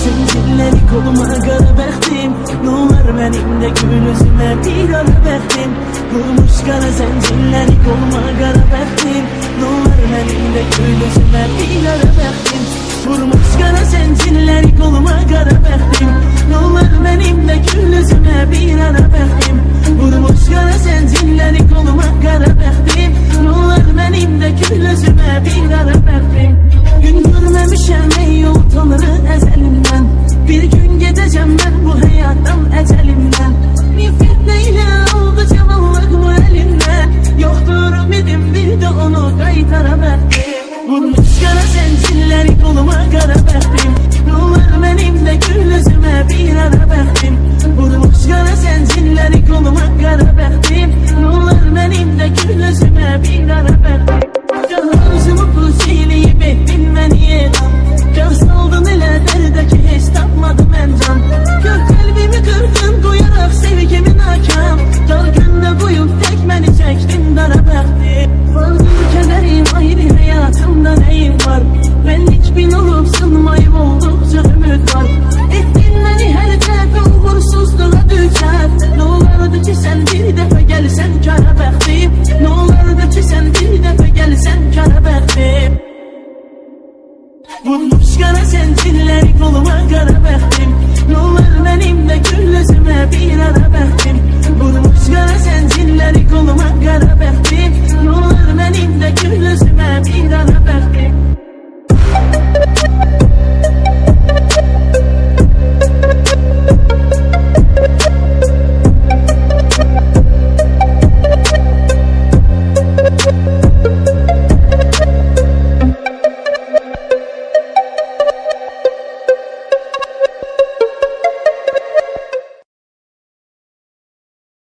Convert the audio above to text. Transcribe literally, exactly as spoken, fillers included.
zincirleri koluma qara bəxtim. Nolar mənimlə gül üzümə bir ara bəxtim. Vurmuş qara zincirləri koluma qara bəxtim. Nolar mənimlə gül üzümə bir ara bəxtim. Vurmuş qara zincirləri koluma qara bəxtim. Nolar mənimlə gül üzümə bir ara bəxtim. Vurmuş qara zincirləri koluma qara bəxtim. Nolar mənimlə gül üzümə bir ara bəxtim. Gün görməmişəm ey yol tanrı əzəlimdən. Bir gün gedəcəm mən bu həyatdan əcəlimdən. Bir fitnə ilə aldı cavanlıq bu əlimdən. Yoxdur ümidim bir də onu qaytara bəxtim. Vurmuş qara zincirləri koluma qara bəxtim. Nolar mənimlə gül üzümə bir ara bəxtim. Vurmuş qara zincirləri koluma qara bəxtim. Nolar mənimlə gül üzümə bir ara bəxtim. Arzumu pusiliyib etdin məni elan. Gah saldın elə dərdə ki heç tapmadım mən can. Gör qəlbimi qırdın qoyaraq sevgimi nakam. Dar gündə qoyub tək məni çəkdin dara bəxtim. Vardır kədərim ayrı həyatımda nəyim var. Mənlik bin olub sınmayıb olduqca ümid var. Etdin məni hər dəfə uğursuzluğa düşər. Nə olardı ki sən bir dəfə gəlsən kara bəxtim. Nə olardı ki sən bir dəfə gəlsən kara bəxtim. Vurmuş qara zincirləri koluma qara bəxtim. Nolar mənimlə gül üzümə bir ara bəxtim. Vurmuş qara zincirləri koluma qara bəxtim. Nolar mənimlə gül üzümə bir ara bəxtim.